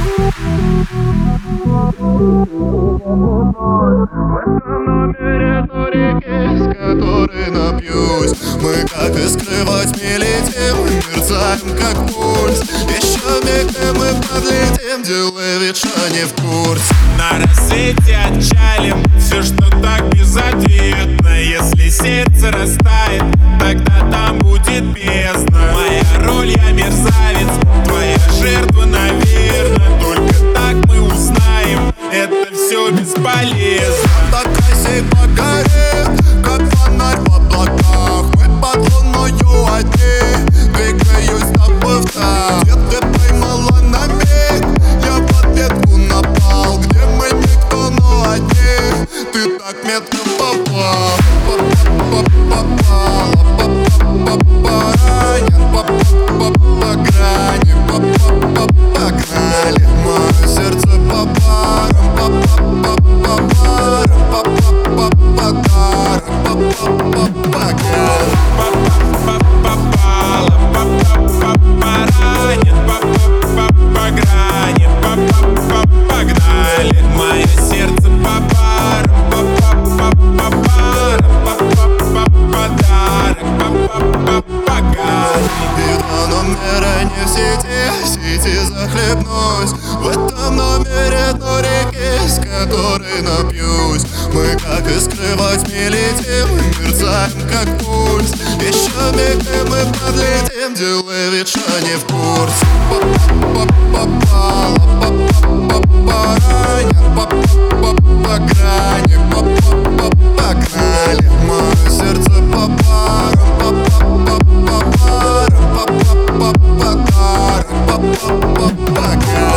номере той реки, с которой напьюсь. Мы, как и скрывать, не летим, мерцаем, как пульс. Еще миг, и мы подлетим, делай вид, что не в курсе. На рассвете отчалим, все, что так безответно. Если сердце растает, тогда там будет бездна. Моя роль, я мерзавец, твоя жертва, наверно. Только так мы узнаем, это все бесполезно. Такая погорит, как фонарь в облаках. Мы под луною одни, двигаюсь с тобой в такт. Где ты поймала на миг, я в ответку напал. Где мы никто, но одни, ты так метко попал. Попала, поранен, по грани, погнали. Мое сердце по парам, погнали. Мое сердце по парам, погнали. Два номера не в сети захлебнусь. В этом номере той реки, с которой напьюсь. Мы, как и скрывать, не летим, мерцаем, как пульс. Еще миг, и мы подлетим, делай вид, что не в курсе. Попала, поранен, по грани, погнали. Мое сердце по парам, погнали.